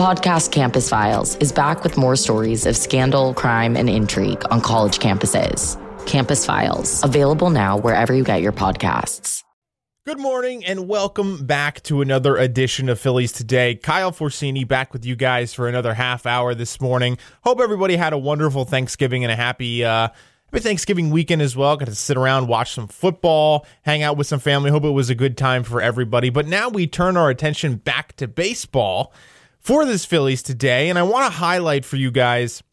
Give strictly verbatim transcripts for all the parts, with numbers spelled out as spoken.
podcast Campus Files is back with more stories of scandal, crime, and intrigue on college campuses. Campus Files, available now wherever you get your podcasts. Good morning and welcome back to another edition of Phillies Today. Kyle Forsini back with you guys for another half hour this morning. Hope everybody had a wonderful Thanksgiving and a happy uh, happy Thanksgiving weekend as well. Got to sit around, watch some football, hang out with some family. Hope it was a good time for everybody. But now we turn our attention back to baseball for this Phillies Today. And I want to highlight for you guys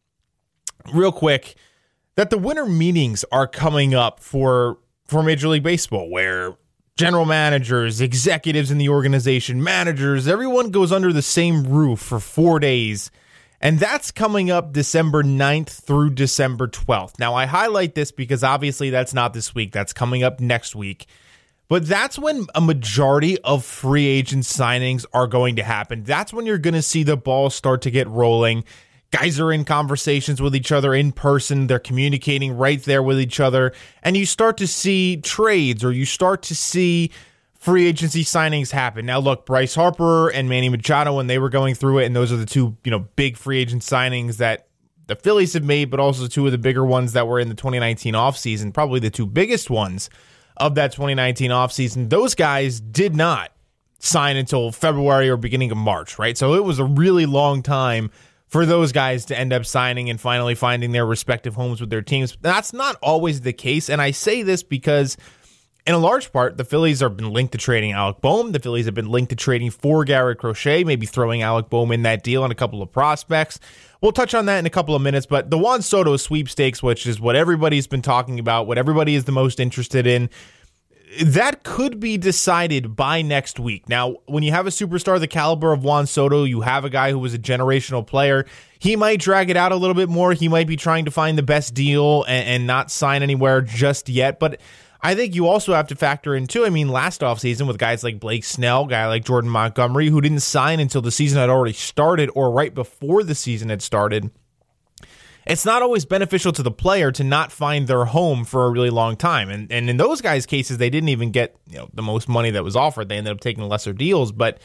real quick that the winter meetings are coming up for, for Major League Baseball, where general managers, executives in the organization, managers, everyone goes under the same roof for four days. And that's coming up December ninth through December twelfth. Now, I highlight this because obviously that's not this week. That's coming up next week. But that's when a majority of free agent signings are going to happen. That's when you're going to see the ball start to get rolling. Guys are in conversations with each other in person. They're communicating right there with each other. And you start to see trades or you start to see free agency signings happen. Now, look, Bryce Harper and Manny Machado, when they were going through it, and those are the two, you know, big free agent signings that the Phillies have made, but also two of the bigger ones that were in the twenty nineteen offseason, probably the two biggest ones of that twenty nineteen offseason. Those guys did not sign until February or beginning of March, right? So it was a really long time for those guys to end up signing and finally finding their respective homes with their teams. That's not always the case, and I say this because, in a large part, the Phillies have been linked to trading Alec Bohm. The Phillies have been linked to trading for Garrett Crochet, maybe throwing Alec Bohm in that deal and a couple of prospects. We'll touch on that in a couple of minutes, but the Juan Soto sweepstakes, which is what everybody's been talking about, what everybody is the most interested in, that could be decided by next week. Now, when you have a superstar the caliber of Juan Soto, you have a guy who was a generational player. He might drag it out a little bit more. He might be trying to find the best deal and, and not sign anywhere just yet. But I think you also have to factor in, too, I mean, last offseason with guys like Blake Snell, guy like Jordan Montgomery, who didn't sign until the season had already started or right before the season had started. It's not always beneficial to the player to not find their home for a really long time. And and in those guys' cases, they didn't even get, you know, the most money that was offered. They ended up taking lesser deals. But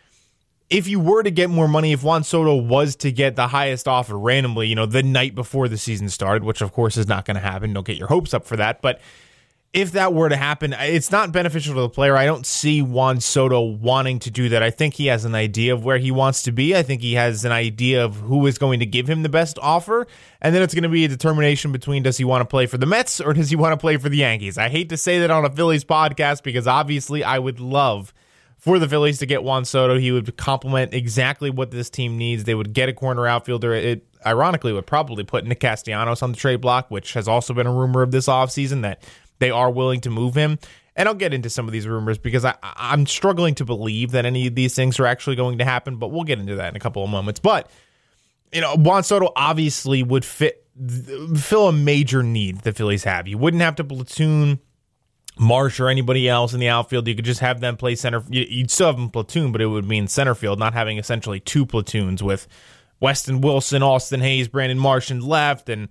if you were to get more money, if Juan Soto was to get the highest offer randomly, you know, the night before the season started, which of course is not going to happen. Don't get your hopes up for that. But if that were to happen, it's not beneficial to the player. I don't see Juan Soto wanting to do that. I think he has an idea of where he wants to be. I think he has an idea of who is going to give him the best offer. And then it's going to be a determination between, does he want to play for the Mets or does he want to play for the Yankees? I hate to say that on a Phillies podcast because obviously I would love for the Phillies to get Juan Soto. He would complement exactly what this team needs. They would get a corner outfielder. It ironically would probably put Nick Castellanos on the trade block, which has also been a rumor of this offseason that they are willing to move him. And I'll get into some of these rumors because I, I'm struggling to believe that any of these things are actually going to happen, but we'll get into that in a couple of moments. But, you know, Juan Soto obviously would fit fill a major need the Phillies have. You wouldn't have to platoon Marsh or anybody else in the outfield. You could just have them play center. You'd still have them platoon, but it would mean center field, not having essentially two platoons with Weston Wilson, Austin Hayes, Brandon Marsh in left, and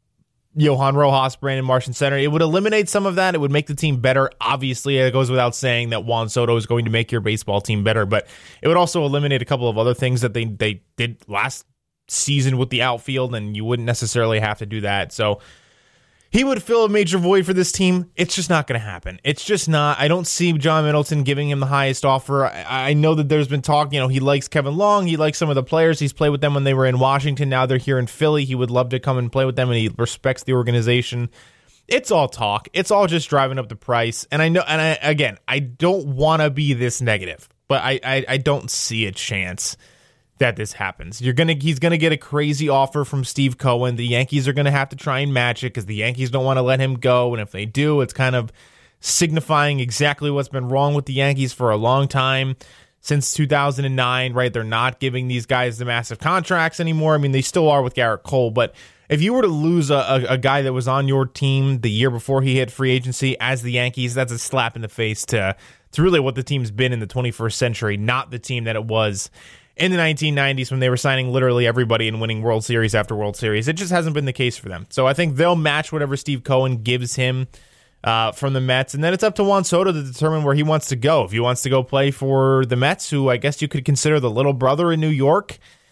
Johan Rojas, Brandon Marsh in center. It would eliminate some of that. It would make the team better. Obviously, it goes without saying that Juan Soto is going to make your baseball team better, but it would also eliminate a couple of other things that they, they did last season with the outfield, and you wouldn't necessarily have to do that. So he would fill a major void for this team. It's just not going to happen. It's just not. I don't see John Middleton giving him the highest offer. I, I know that there's been talk, you know, he likes Kevin Long. He likes some of the players. He's played with them when they were in Washington. Now they're here in Philly. He would love to come and play with them, and he respects the organization. It's all talk. It's all just driving up the price. And I know, and I, again, I don't want to be this negative, but I, I, I don't see a chance that this happens. You're gonna he's gonna get a crazy offer from Steve Cohen. The Yankees are gonna have to try and match it because the Yankees don't want to let him go, and if they do, it's kind of signifying exactly what's been wrong with the Yankees for a long time, since two thousand nine, right? They're not giving these guys the massive contracts anymore. I mean, they still are with Garrett Cole, but if you were to lose a, a, a guy that was on your team the year before he hit free agency as the Yankees, that's a slap in the face to, to really what the team's been in the twenty-first century, not the team that it was in the nineteen nineties when they were signing literally everybody and winning World Series after World Series. It just hasn't been the case for them. So I think they'll match whatever Steve Cohen gives him uh, from the Mets. And then it's up to Juan Soto to determine where he wants to go. If he wants to go play for the Mets, who I guess you could consider the little brother in New York,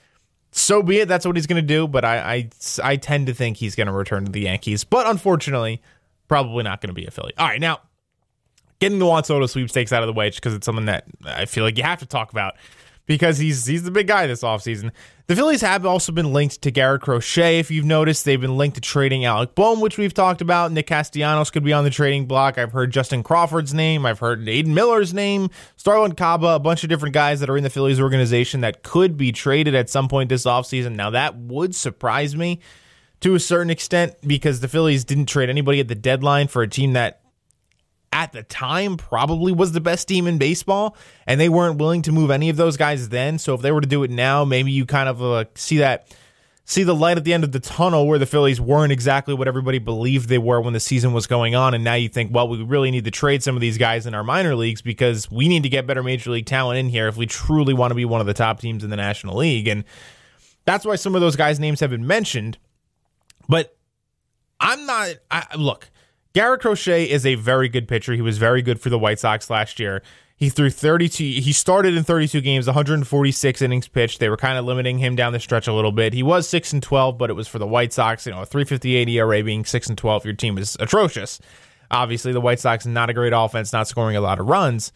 so be it. That's what he's going to do. But I, I, I tend to think he's going to return to the Yankees. But unfortunately, probably not going to be a Philly. All right, now getting the Juan Soto sweepstakes out of the way, just because it's something that I feel like you have to talk about because he's he's the big guy this offseason. The Phillies have also been linked to Garrett Crochet. If you've noticed, they've been linked to trading Alec Bohm, which we've talked about. Nick Castellanos could be on the trading block. I've heard Justin Crawford's name. I've heard Aiden Miller's name. Starlin Caba, a bunch of different guys that are in the Phillies organization that could be traded at some point this offseason. Now, that would surprise me to a certain extent because the Phillies didn't trade anybody at the deadline for a team that at the time probably was the best team in baseball, and they weren't willing to move any of those guys then. So if they were to do it now, maybe you kind of uh, see that see the light at the end of the tunnel where the Phillies weren't exactly what everybody believed they were when the season was going on, and now you think, well, we really need to trade some of these guys in our minor leagues because we need to get better major league talent in here if we truly want to be one of the top teams in the National League. And that's why some of those guys' names have been mentioned. But I'm not I, look, Garrett Crochet is a very good pitcher. He was very good for the White Sox last year. He threw thirty-two. He started in thirty-two games, one hundred forty-six innings pitched. They were kind of limiting him down the stretch a little bit. He was six and twelve, but it was for the White Sox. You know, a three fifty-eight E R A being six and twelve, your team is atrocious. Obviously, the White Sox not a great offense, not scoring a lot of runs.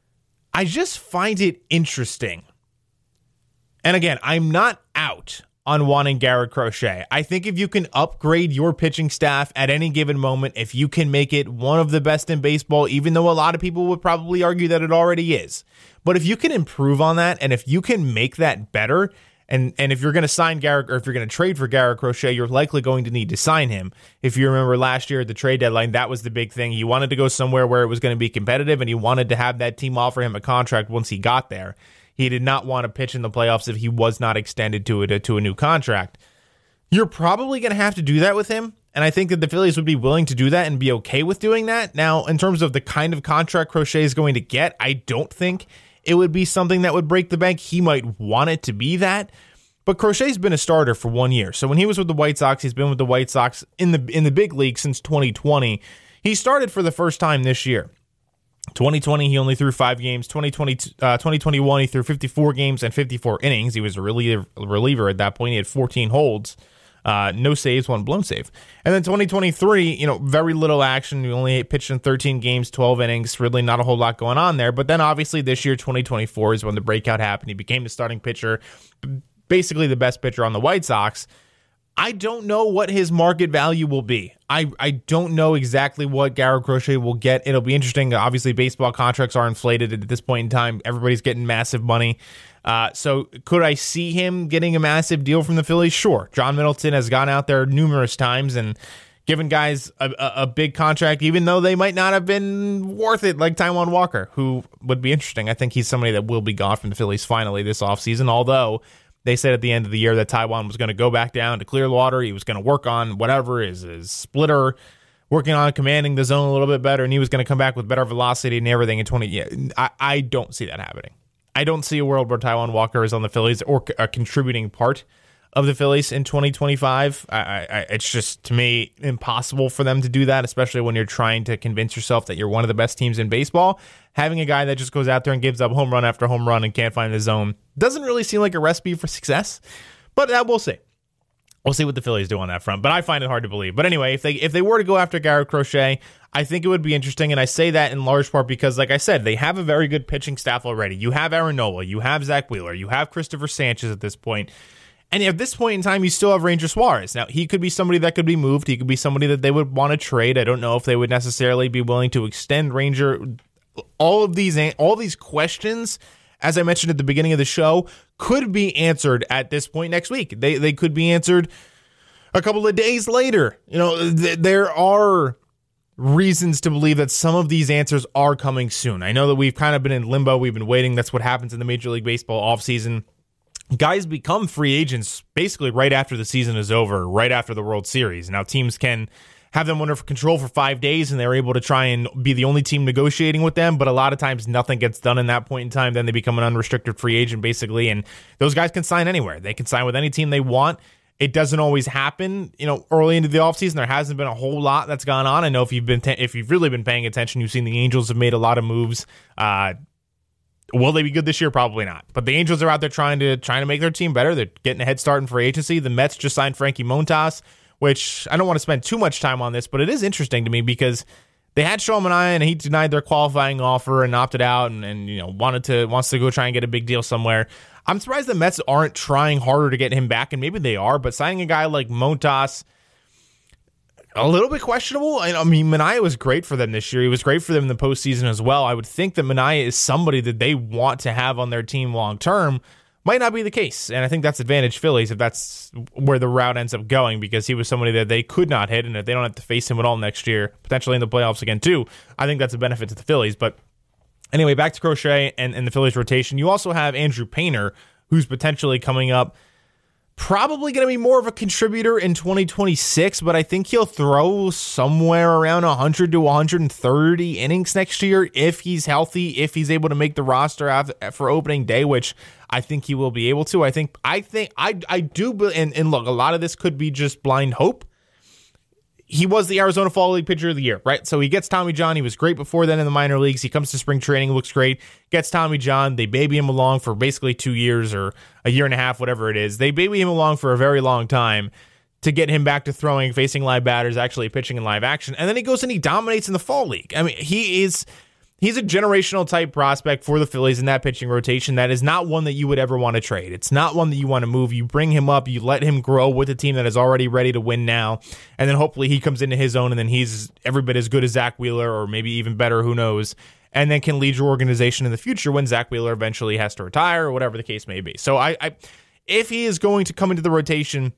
I just find it interesting. And again, I'm not out on wanting Garrett Crochet. I think if you can upgrade your pitching staff at any given moment, if you can make it one of the best in baseball, even though a lot of people would probably argue that it already is. But if you can improve on that, and if you can make that better, and, and if you're going to sign Garrett, or if you're going to trade for Garrett Crochet, you're likely going to need to sign him. If you remember last year at the trade deadline, that was the big thing. He wanted to go somewhere where it was going to be competitive, and he wanted to have that team offer him a contract once he got there. He did not want to pitch in the playoffs if he was not extended to a, to a new contract. You're probably going to have to do that with him, and I think that the Phillies would be willing to do that and be okay with doing that. Now, in terms of the kind of contract Crochet is going to get, I don't think it would be something that would break the bank. He might want it to be that, but Crochet's been a starter for one year. So when he was with the White Sox, he's been with the White Sox in the in the big league since twenty twenty. He started for the first time this year. twenty twenty, he only threw five games. twenty twenty, uh, twenty twenty-one, he threw fifty-four games and fifty-four innings. He was a reliever, reliever at that point. He had fourteen holds, uh, no saves, one blown save. And then twenty twenty-three, you know, very little action. He only pitched in thirteen games, twelve innings. Really not a whole lot going on there. But then obviously this year, twenty twenty-four, is when the breakout happened. He became the starting pitcher, basically the best pitcher on the White Sox. I don't know what his market value will be. I, I don't know exactly what Garrett Crochet will get. It'll be interesting. Obviously, baseball contracts are inflated at this point in time. Everybody's getting massive money. Uh, so could I see him getting a massive deal from the Phillies? Sure. John Middleton has gone out there numerous times and given guys a, a, a big contract, even though they might not have been worth it, like Taijuan Walker, who would be interesting. I think he's somebody that will be gone from the Phillies finally this offseason, although they said at the end of the year that Taijuan was going to go back down to Clearwater. He was going to work on whatever, his, his splitter, working on commanding the zone a little bit better, and he was going to come back with better velocity and everything in twenty. Yeah, I, I don't see that happening. I don't see a world where Taijuan Walker is on the Phillies or a contributing part of the Phillies in twenty twenty-five. I, I, it's just, to me, impossible for them to do that, especially when you're trying to convince yourself that you're one of the best teams in baseball. Having a guy that just goes out there and gives up home run after home run and can't find the zone doesn't really seem like a recipe for success, but uh, we'll see. We'll see what the Phillies do on that front, but I find it hard to believe. But anyway, if they if they were to go after Garrett Crochet, I think it would be interesting, and I say that in large part because, like I said, they have a very good pitching staff already. You have Aaron Nola, you have Zach Wheeler, you have Christopher Sanchez at this point, and at this point in time, you still have Ranger Suarez. Now, he could be somebody that could be moved. He could be somebody that they would want to trade. I don't know if they would necessarily be willing to extend Ranger. All of these, all these questions, as I mentioned at the beginning of the show, could be answered at this point next week. They they could be answered a couple of days later. You know, th- there are reasons to believe that some of these answers are coming soon. I know that we've kind of been in limbo. We've been waiting. That's what happens in the Major League Baseball offseason. Guys become free agents basically right after the season is over, right after the World Series. Now, teams can have them under control for five days, and they're able to try and be the only team negotiating with them, but a lot of times nothing gets done in that point in time. Then they become an unrestricted free agent, basically, and those guys can sign anywhere. They can sign with any team they want. It doesn't always happen, you know, early into the offseason. There hasn't been a whole lot that's gone on. I know if you've been, te- if you've really been paying attention, you've seen the Angels have made a lot of moves. Uh, Will they be good this year? Probably not. But the Angels are out there trying to trying to make their team better. They're getting a head start in free agency. The Mets just signed Frankie Montas, which I don't want to spend too much time on this, but it is interesting to me because they had Sean Manaea and he denied their qualifying offer and opted out and, and you know wanted to wants to go try and get a big deal somewhere. I'm surprised the Mets aren't trying harder to get him back, and maybe they are, but signing a guy like Montas, a little bit questionable. I mean, Manaea was great for them this year. He was great for them in the postseason as well. I would think that Manaea is somebody that they want to have on their team long term. Might not be the case, and I think that's advantage Phillies if that's where the route ends up going, because he was somebody that they could not hit, and if they don't have to face him at all next year, potentially in the playoffs again too, I think that's a benefit to the Phillies. But anyway, back to Crochet and, and the Phillies rotation. You also have Andrew Painter, who's potentially coming up. Probably going to be more of a contributor in twenty twenty-six, but I think he'll throw somewhere around one hundred to one hundred thirty innings next year if he's healthy, if he's able to make the roster after, for opening day, which I think he will be able to. I think, I think, I I do, and, and look, a lot of this could be just blind hope. He was the Arizona Fall League Pitcher of the Year, right? So he gets Tommy John. He was great before then in the minor leagues. He comes to spring training, looks great, gets Tommy John. They baby him along for basically two years or a year and a half, whatever it is. They baby him along for a very long time to get him back to throwing, facing live batters, actually pitching in live action. And then he goes and he dominates in the Fall League. I mean, he is... He's a generational type prospect for the Phillies in that pitching rotation. That is not one that you would ever want to trade. It's not one that you want to move. You bring him up, you let him grow with a team that is already ready to win now, and then hopefully he comes into his own and then he's every bit as good as Zach Wheeler or maybe even better, who knows, and then can lead your organization in the future when Zach Wheeler eventually has to retire or whatever the case may be. So I, I if he is going to come into the rotation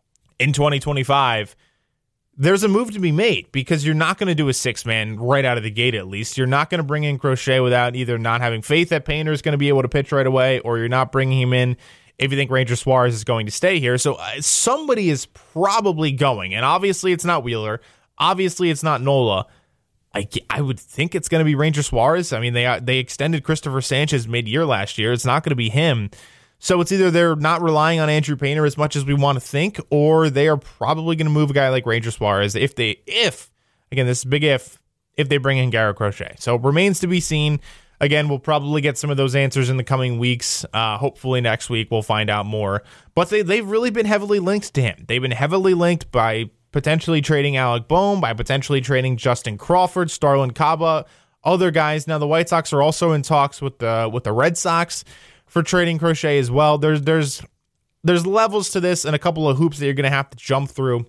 in twenty twenty-five, there's a move to be made, because you're not going to do a six-man right out of the gate, at least. You're not going to bring in Crochet without either not having faith that Painter is going to be able to pitch right away, or you're not bringing him in if you think Ranger Suarez is going to stay here. So uh, somebody is probably going, and obviously it's not Wheeler. Obviously it's not Nola. I, I would think it's going to be Ranger Suarez. I mean, they they extended Christopher Sanchez mid-year last year. It's not going to be him. So it's either they're not relying on Andrew Painter as much as we want to think, or they are probably going to move a guy like Ranger Suarez if they, if, again, this is big if, if they bring in Garrett Crochet. So it remains to be seen. Again, we'll probably get some of those answers in the coming weeks. Uh, hopefully next week we'll find out more. But they, they've really been heavily linked to him. They've been heavily linked by potentially trading Alec Bohm, by potentially trading Justin Crawford, Starlin Caba, other guys. Now the White Sox are also in talks with the with the Red Sox for trading Crochet as well. There's there's there's levels to this and a couple of hoops that you're going to have to jump through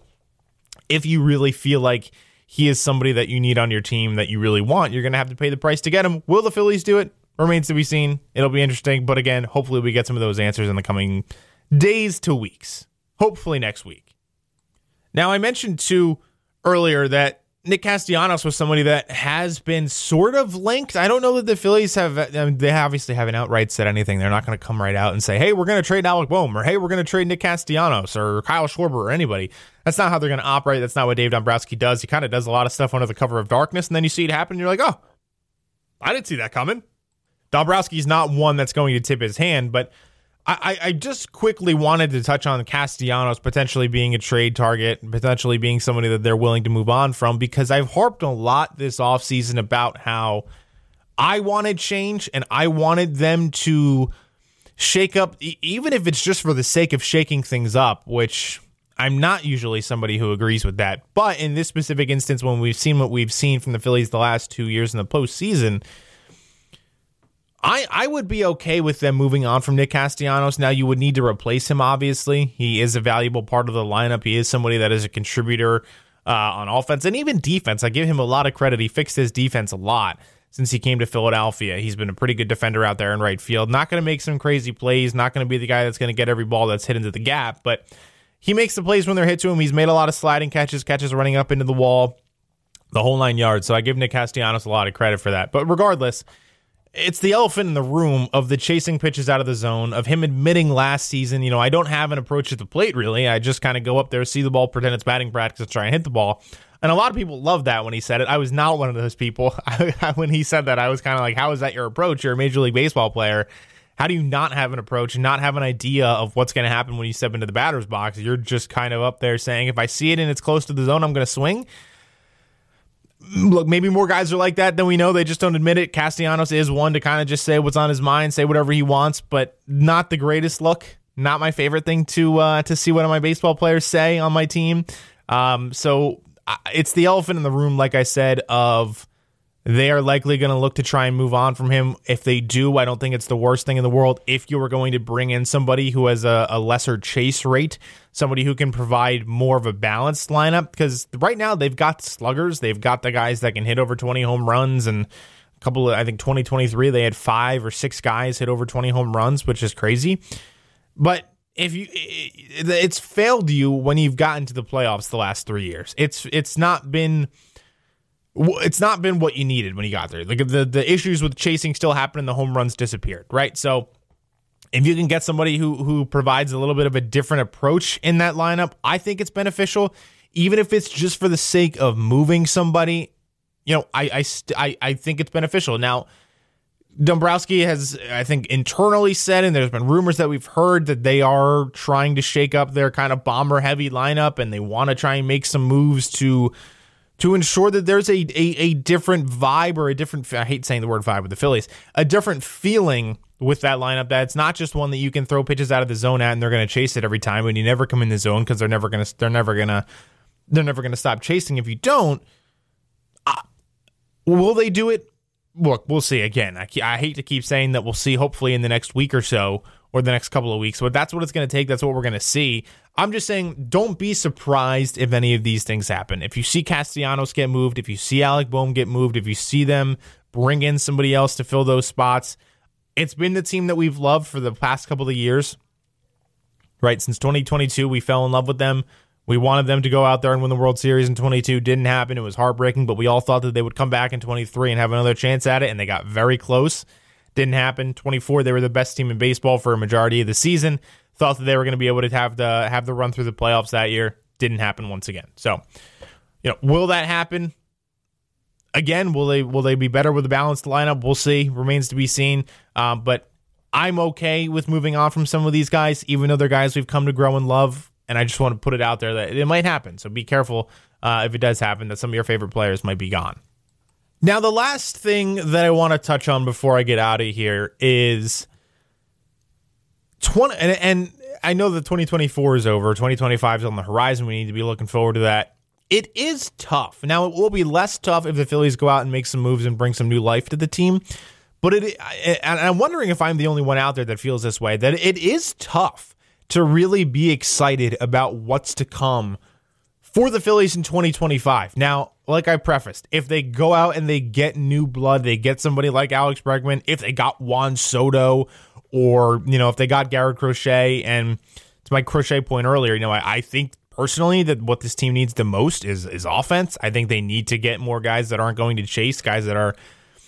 if you really feel like he is somebody that you need on your team, that you really want. You're going to have to pay the price to get him. Will the Phillies do it? Remains to be seen. It'll be interesting. But again, hopefully we get some of those answers in the coming days to weeks. Hopefully next week. Now, I mentioned too earlier that Nick Castellanos was somebody that has been sort of linked. I don't know that the Phillies have, I mean, they obviously haven't outright said anything. They're not going to come right out and say, hey, we're going to trade Alec Bohm, or hey, we're going to trade Nick Castellanos or Kyle Schwarber or anybody. That's not how they're going to operate. That's not what Dave Dombrowski does. He kind of does a lot of stuff under the cover of darkness, and then you see it happen, and you're like, oh, I didn't see that coming. Dombrowski's not one that's going to tip his hand, but I, I just quickly wanted to touch on Castellanos potentially being a trade target, potentially being somebody that they're willing to move on from, because I've harped a lot this offseason about how I wanted change and I wanted them to shake up, even if it's just for the sake of shaking things up, which I'm not usually somebody who agrees with that. But in this specific instance, when we've seen what we've seen from the Phillies the last two years in the postseason, I, I would be okay with them moving on from Nick Castellanos. Now, you would need to replace him, obviously. He is a valuable part of the lineup. He is somebody that is a contributor uh, on offense and even defense. I give him a lot of credit. He fixed his defense a lot since he came to Philadelphia. He's been a pretty good defender out there in right field. Not going to make some crazy plays. Not going to be the guy that's going to get every ball that's hit into the gap. But he makes the plays when they're hit to him. He's made a lot of sliding catches, catches running up into the wall, the whole nine yards. So I give Nick Castellanos a lot of credit for that. But regardless, it's the elephant in the room of the chasing pitches out of the zone, of him admitting last season, you know, I don't have an approach at the plate, really. I just kind of go up there, see the ball, pretend it's batting practice, and try and hit the ball. And a lot of people love that when he said it. I was not one of those people. When he said that, I was kind of like, how is that your approach? You're a Major League Baseball player. How do you not have an approach and not have an idea of what's going to happen when you step into the batter's box? You're just kind of up there saying, if I see it and it's close to the zone, I'm going to swing. look, maybe more guys are like that than we know. They just don't admit it. Castellanos is one to kind of just say what's on his mind, say whatever he wants, but not the greatest look. Not my favorite thing to uh, to see one of my baseball players say on my team. Um, so it's the elephant in the room, like I said, of they are likely going to look to try and move on from him. If they do, I don't think it's the worst thing in the world. If you were going to bring in somebody who has a, a lesser chase rate, somebody who can provide more of a balanced lineup, because right now they've got sluggers. They've got the guys that can hit over twenty home runs, and a couple of, I think twenty twenty-three, they had five or six guys hit over twenty home runs, which is crazy. But if you, it's failed you when you've gotten to the playoffs the last three years. It's it's not been it's not been what you needed when you got there. Like the the issues with chasing still happen, and the home runs disappeared, right? So if you can get somebody who who provides a little bit of a different approach in that lineup, I think it's beneficial. Even if it's just for the sake of moving somebody, you know, I I st- I, I think it's beneficial. Now, Dombrowski has, I think, internally said, and there's been rumors that we've heard that they are trying to shake up their kind of bomber-heavy lineup, and they want to try and make some moves to to ensure that there's a, a a different vibe or a different, I hate saying the word vibe with the Phillies, a different feeling with that lineup, that it's not just one that you can throw pitches out of the zone at and they're going to chase it every time and you never come in the zone because they're never going to they're never going to they're never going to stop chasing if you don't. Uh, will they do it? Look, we'll see. Again, I, I hate to keep saying that we'll see hopefully in the next week or so or the next couple of weeks, but that's what it's going to take. That's what we're going to see. I'm just saying, don't be surprised if any of these things happen. If you see Castellanos get moved, if you see Alec Bohm get moved, if you see them bring in somebody else to fill those spots, it's been the team that we've loved for the past couple of years, right? Since twenty twenty-two, we fell in love with them. We wanted them to go out there and win the World Series in twenty-two. Didn't happen. It was heartbreaking, but we all thought that they would come back in twenty-three and have another chance at it, and they got very close. Didn't happen. twenty-four, they were the best team in baseball for a majority of the season. Thought that they were going to be able to have the have the run through the playoffs that year. Didn't happen once again. So, you know, will that happen again? Will they will they be better with a balanced lineup? We'll see. Remains to be seen. Um, but I'm okay with moving on from some of these guys, even though they're guys we've come to grow and love. And I just want to put it out there that it might happen. So be careful uh, if it does happen, that some of your favorite players might be gone. Now, the last thing that I want to touch on before I get out of here is twenty. And, and I know that twenty twenty-four is over. twenty twenty-five is on the horizon. We need to be looking forward to that. It is tough. Now, it will be less tough if the Phillies go out and make some moves and bring some new life to the team. But it, and I'm wondering if I'm the only one out there that feels this way, that it is tough to really be excited about what's to come for the Phillies in twenty twenty-five. Now, like I prefaced, if they go out and they get new blood, they get somebody like Alex Bregman, if they got Juan Soto, or, you know, if they got Garrett Crochet, and to my Crochet point earlier, you know, I, I think personally that what this team needs the most is, is offense. I think they need to get more guys that aren't going to chase, guys that are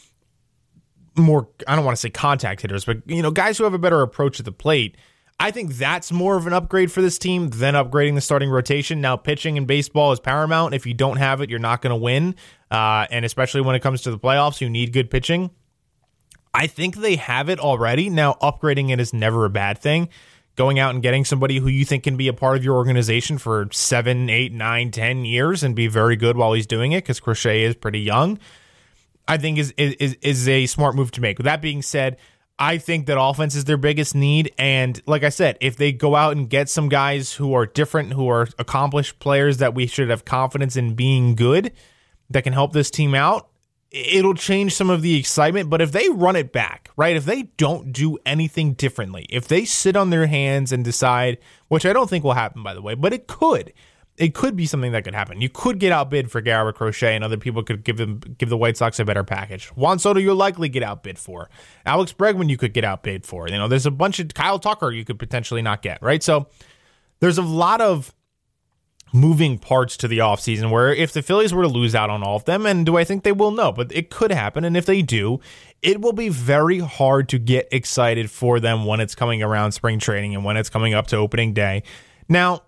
more, I don't want to say contact hitters, but, you know, guys who have a better approach at the plate. I think that's more of an upgrade for this team than upgrading the starting rotation. Now, pitching in baseball is paramount. If you don't have it, you're not going to win. Uh, and especially when it comes to the playoffs, you need good pitching. I think they have it already. Now, upgrading it is never a bad thing. Going out and getting somebody who you think can be a part of your organization for seven, eight, nine, ten years and be very good while he's doing it, because Crochet is pretty young, I think is is is a smart move to make. With that being said, I think that offense is their biggest need. And like I said, if they go out and get some guys who are different, who are accomplished players that we should have confidence in being good, that can help this team out, it'll change some of the excitement. But if they run it back, right, if they don't do anything differently, if they sit on their hands and decide, which I don't think will happen, by the way, but it could, it could be something that could happen. You could get outbid for Garrett Crochet, and other people could give them give the White Sox a better package. Juan Soto, you'll likely get outbid for. Alex Bregman, you could get outbid for. You know, there's a bunch of Kyle Tucker you could potentially not get, right? So there's a lot of moving parts to the offseason where if the Phillies were to lose out on all of them, and do I think they will? No, but it could happen. And if they do, it will be very hard to get excited for them when it's coming around spring training and when it's coming up to opening day. Now,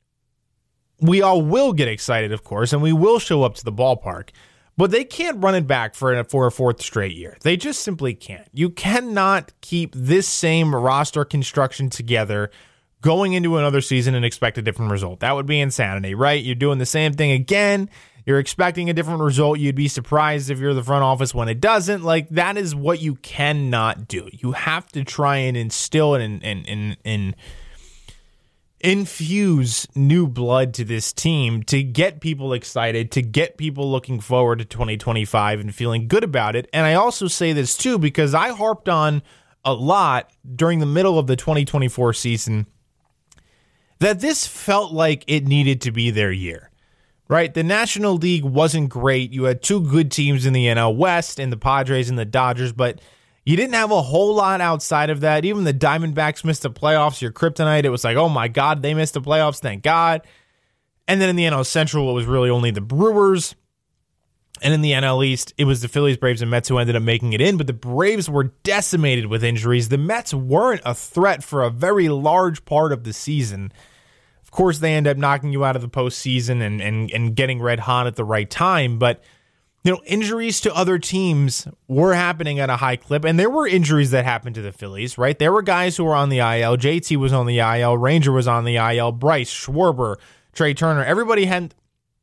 we all will get excited, of course, and we will show up to the ballpark, but they can't run it back for a, for a fourth straight year. They just simply can't. You cannot keep this same roster construction together going into another season and expect a different result. That would be insanity, right? You're doing the same thing again. You're expecting a different result. You'd be surprised if you're the front office when it doesn't. Like, that is what you cannot do. You have to try and instill and, and, and, and infuse new blood to this team to get people excited, to get people looking forward to twenty twenty-five and feeling good about it. And I also say this too because I harped on a lot during the middle of the twenty twenty-four season that this felt like it needed to be their year, right? The National League wasn't great. You had two good teams in the N L West and the Padres and the Dodgers, but you didn't have a whole lot outside of that. Even the Diamondbacks missed the playoffs. Your kryptonite, it was like, oh my God, they missed the playoffs, thank God. And then in the N L Central, it was really only the Brewers. And in the N L East, it was the Phillies, Braves, and Mets who ended up making it in. But the Braves were decimated with injuries. The Mets weren't a threat for a very large part of the season. Of course, they end up knocking you out of the postseason and, and, and getting red hot at the right time. But you know, injuries to other teams were happening at a high clip, and there were injuries that happened to the Phillies, right? There were guys who were on the I L. J T was on the I L. Ranger was on the I L. Bryce, Schwarber, Trey Turner. Everybody had,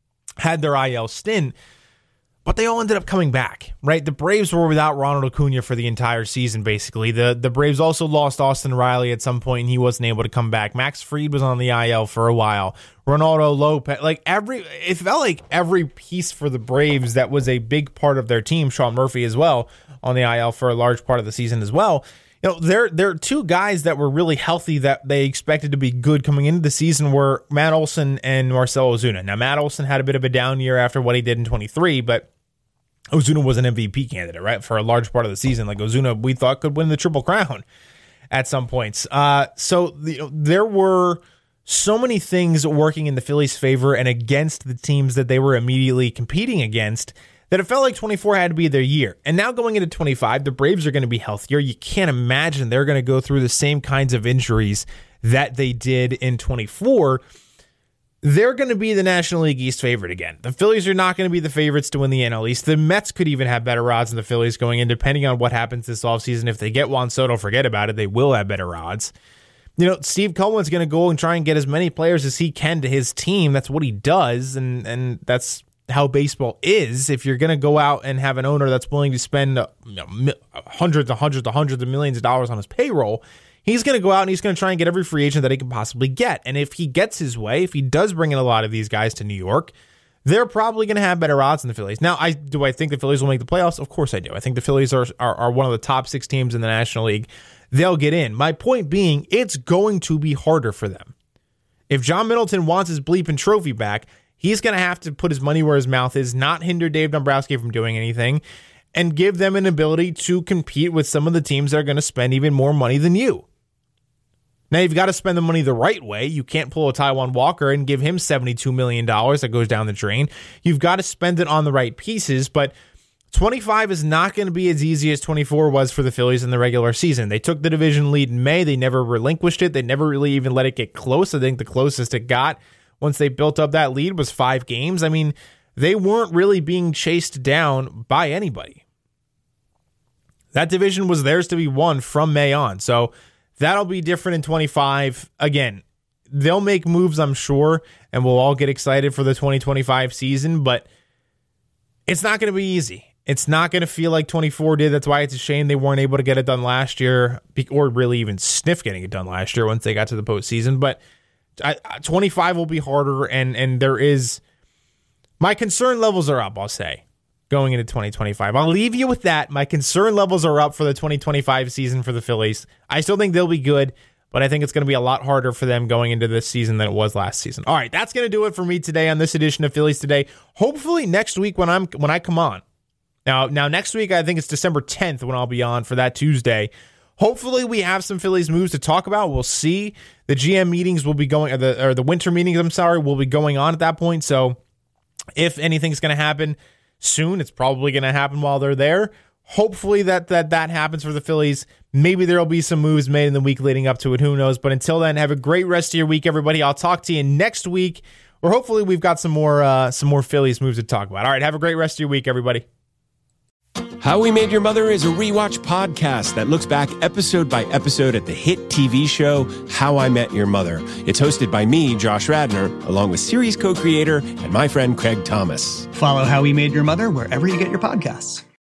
had their I L stint, but they all ended up coming back, right? The Braves were without Ronald Acuna for the entire season, basically. The, the Braves also lost Austin Riley at some point, and he wasn't able to come back. Max Fried was on the I L for a while. Ronaldo Lopez, like every, it felt like every piece for the Braves that was a big part of their team, Sean Murphy as well, on the I L for a large part of the season as well. You know, there, there are two guys that were really healthy that they expected to be good coming into the season were Matt Olson and Marcell Ozuna. Now, Matt Olson had a bit of a down year after what he did in twenty-three, but Ozuna was an M V P candidate, right? For a large part of the season. Like Ozuna, we thought could win the Triple Crown at some points. Uh, so the, there were so many things working in the Phillies' favor and against the teams that they were immediately competing against that it felt like twenty-four had to be their year. And now going into twenty-five, the Braves are going to be healthier. You can't imagine they're going to go through the same kinds of injuries that they did in twenty-four. They're going to be the National League East favorite again. The Phillies are not going to be the favorites to win the N L East. The Mets could even have better odds than the Phillies going in, depending on what happens this offseason. If they get Juan Soto, forget about it. They will have better odds. You know, Steve Cohen's going to go and try and get as many players as he can to his team. That's what he does, and and that's how baseball is. If you're going to go out and have an owner that's willing to spend uh, you know, hundreds and hundreds and hundreds of millions of dollars on his payroll, he's going to go out and he's going to try and get every free agent that he can possibly get. And if he gets his way, if he does bring in a lot of these guys to New York, they're probably going to have better odds than the Phillies. Now, I do I think the Phillies will make the playoffs? Of course I do. I think the Phillies are, are, are one of the top six teams in the National League. They'll get in. My point being, it's going to be harder for them. If John Middleton wants his bleeping trophy back, he's going to have to put his money where his mouth is, not hinder Dave Dombrowski from doing anything, and give them an ability to compete with some of the teams that are going to spend even more money than you. Now, you've got to spend the money the right way. You can't pull a Taijuan Walker and give him seventy-two million dollars that goes down the drain. You've got to spend it on the right pieces, but twenty-five is not going to be as easy as twenty-four was for the Phillies in the regular season. They took the division lead in May. They never relinquished it. They never really even let it get close. I think the closest it got once they built up that lead was five games. I mean, they weren't really being chased down by anybody. That division was theirs to be won from May on. So that'll be different in twenty-five. Again, they'll make moves, I'm sure, and we'll all get excited for the twenty twenty-five season, but it's not going to be easy. It's not going to feel like twenty-four did. That's why it's a shame they weren't able to get it done last year, or really even sniff getting it done last year once they got to the postseason. But twenty-five will be harder, and and there is... My concern levels are up, I'll say, going into twenty twenty-five. I'll leave you with that. My concern levels are up for the twenty twenty-five season for the Phillies. I still think they'll be good, but I think it's going to be a lot harder for them going into this season than it was last season. All right, that's going to do it for me today on this edition of Phillies Today. Hopefully next week when I'm when I come on. Now, now next week, I think it's December tenth when I'll be on for that Tuesday. Hopefully we have some Phillies moves to talk about. We'll see. The G M meetings will be going, or the, or the winter meetings, I'm sorry, will be going on at that point. So if anything's going to happen soon, it's probably going to happen while they're there. Hopefully that, that that happens for the Phillies. Maybe there will be some moves made in the week leading up to it. Who knows? But until then, have a great rest of your week, everybody. I'll talk to you next week, or hopefully we've got some more uh, some more Phillies moves to talk about. All right, have a great rest of your week, everybody. How We Made Your Mother is a rewatch podcast that looks back episode by episode at the hit T V show How I Met Your Mother. It's hosted by me, Josh Radnor, along with series co-creator and my friend Craig Thomas. Follow How We Made Your Mother wherever you get your podcasts.